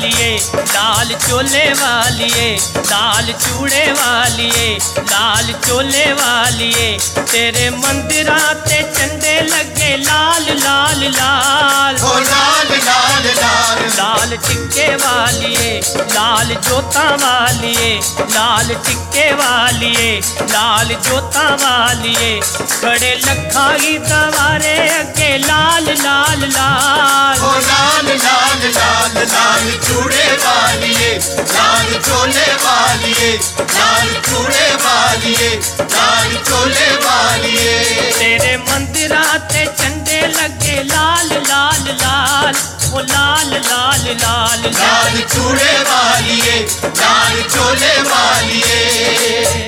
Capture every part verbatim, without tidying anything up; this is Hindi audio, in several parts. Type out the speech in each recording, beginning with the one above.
वालिए, लाल चोले वालिए, लाल चूड़े वालिए, लाल चोले वालिए। तेरे मंदिरा ते चंदे लगे लाल लाल लाल, ओ लाल लाल लाल। लाल टिक्के वालिए, लाल जोता वालिए, लाल टिक्के वालिए, लाल जोता वालिए। बड़े लखा की दवारे अगे लाल लाल लाल, ओ लाल लाल लाल। लाल चूड़े वालिए, लाल चोले वालिए, लाल चूड़े वालिए, लाल चोले वालिए। तेरे मंदिरा ते चंदे लगे लाल लाल लाल, ओ लाल लाल लाल लाल चूड़े वालिए, लाल चोले वालिए।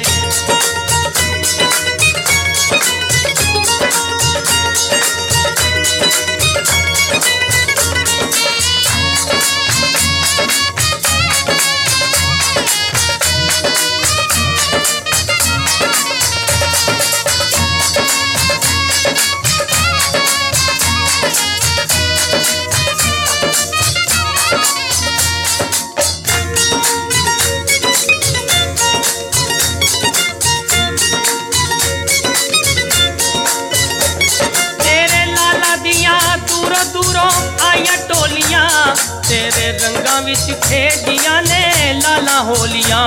तेरे रंगां विच खेडियां ने लाला होलियां,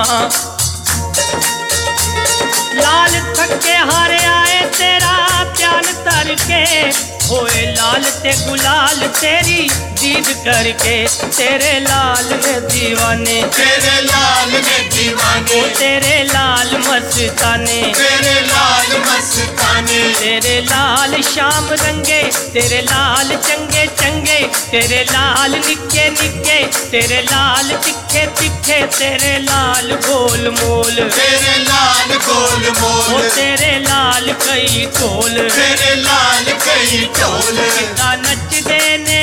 लाल थके हारे आए तेरा ध्यान तर के, होए लाल ते गुलाल तेरी दीद करके। तेरे लाल ने दीवाने, तेरे लाल ने दीवाने, तेरे लाल मस्ताने, तेरे लाल मस्ताने। तेरे लाल शाम रंगे, तेरे लाल चंगे चंगे, तेरे लाल निक्के निक्के, तेरे लाल तिखे तिखे, तेरे लाल गोल मोल, तेरे लाल गोल मोल, तेरे लाल कई ढोल, तेरे लाल कई ढोल। कितना नचदे ने,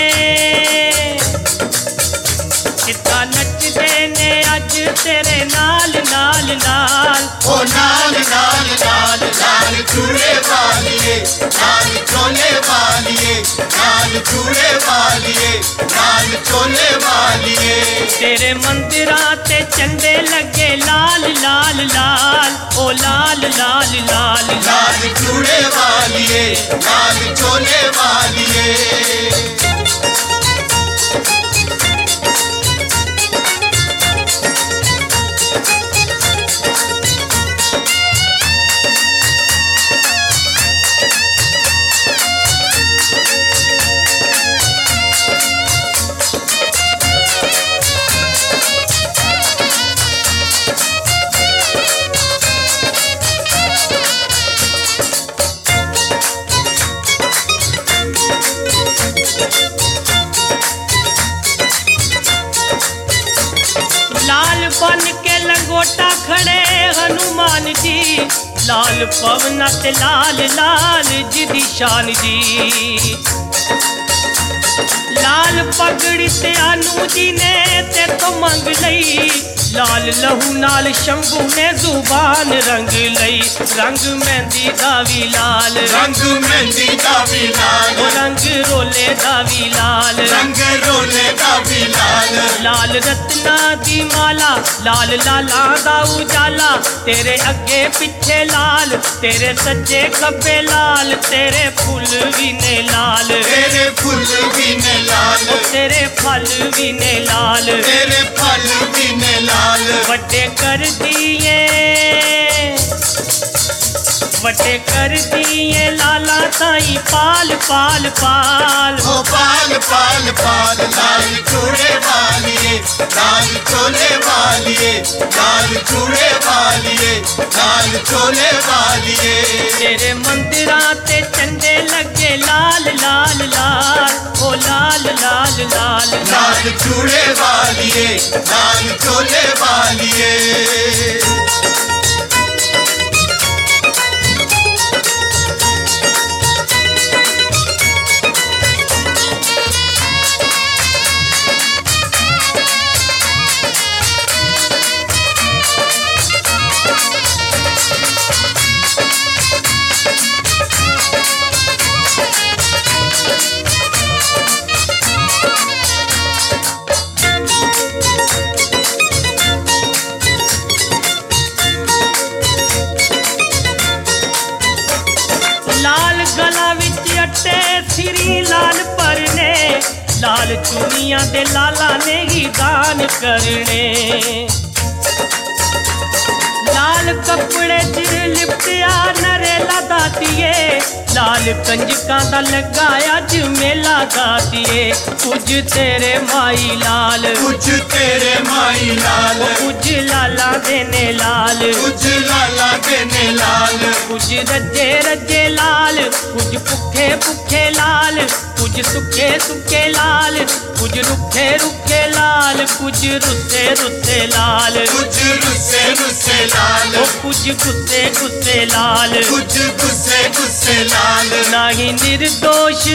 कितना नचदे ने अज तेरे नाल नाल नाल, ओ लाल लाल लाल। लाल चूड़े वालिए, लाल चोले वालिए, लाल चूड़े वालिए, लाल चोले वालिए। तेरे मंदिरा ते चंदे लगे लाल लाल लाल, ओ लाल लाल लाल लाल चूड़े वालिए, लाल चोले वालिए। बन के लंगोटा खड़े हनुमान जी, लाल पवना ते लाल लाल जिदी शान जी। लाल पगड़ी ते आनू जी ने ते तो मंग लई, लाल लहू नाल शंभू ने जुबान रंग लई। रंग मेहंदी दा भी लाल, रंग मेहंदी दा भी लाल, रंग रोले दा भी लाल, रंग रोले दा भी लाल। लाल रत्ना दी माला, लाल लाला दा उजाला, तेरे अगे पिछे लाल, तेरे सज्जे खब्बे लाल, तेरे फुल भी ने लाल, तेरे फुल भी ने लाल, तेरे फल भी ने लाल, तेरे फल भी ने लाल। वड्डे कर दिए, वड्डे कर दिए लाला ताई पाल पाल पाल, ओ पाल पाल पाल। लाल चूड़े वालिए, लाल चोले वालिए, लाल चूड़े वालिए, लाल चोले वालिए। तेरे मंदिरा ते चंदे लगे लाल लाल लाल, ओ लाल लाल लाल लाल चूड़े वालिए, लाल चोले वालिए। उत्ते सिरी लाल परने लाल चुनिया दे लाला ने ही दान करने लाल कपड़े च लिपटिया नरेला दातिए लाल कंजकां दा लगाया ज मेला दातिए कुछ तेरे माई लाल कुछ तेरे माई लाल कुछ लाला देने लाल कुछ लाला देने लाल कुछ रजे रजे लाल कुछ भुखे भुखे लाल कुछ सुखे सुखे लाल कुछ रुखे रुखे लाल कुछ रुसे रुसे लाल कुछ रुसे रुसे लाल ओ कुछ गुस्से गुस्से लाल कुछ गुस्से गुस्से लाल नाही निर्दोष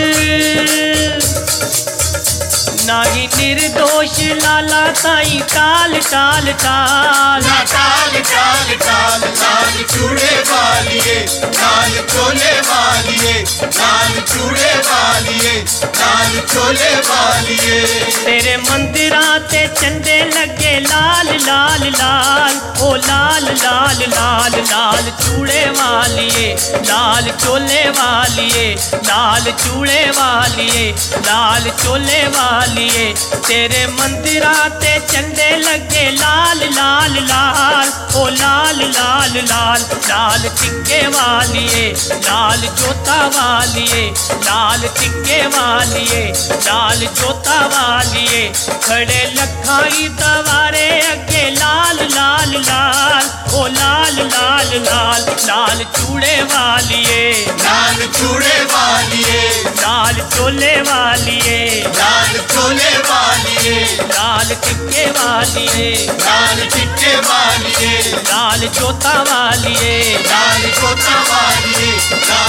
नाही निर्दोष लाला ताई टाल टाल टाल टाल टाल टाल लाल चूड़े वालिए लाल चोले वालिए लाल चूड़े वालिए लाल चोले वालिए तेरे मंदिरा ते चंदे लगे लाल लाल लाल ओ लाल लाल लाल लाल चूड़े वालिए लाल चोले वालिए लाल चूड़े वालिए लाल चोले वालिए तेरे मंदिरा ते चंदे लगे लाल लाल लाल ओ लाल लाल लाल लाल टिक्के वालिए लाल जोता वालिए लाल टिक्के वालिए लाल जोता वालिए खड़े लखाई दवारे अगे लाल लाल लाल ओ लाल लाल लाल लाल चूड़े वालिए लाल चूड़े वालिए लाल चोले वालिए लाल चोले वालिए लाल टिक्के वालिए लाल टिक्के वालिए लाल जोता वालिए लाल जोता वालिए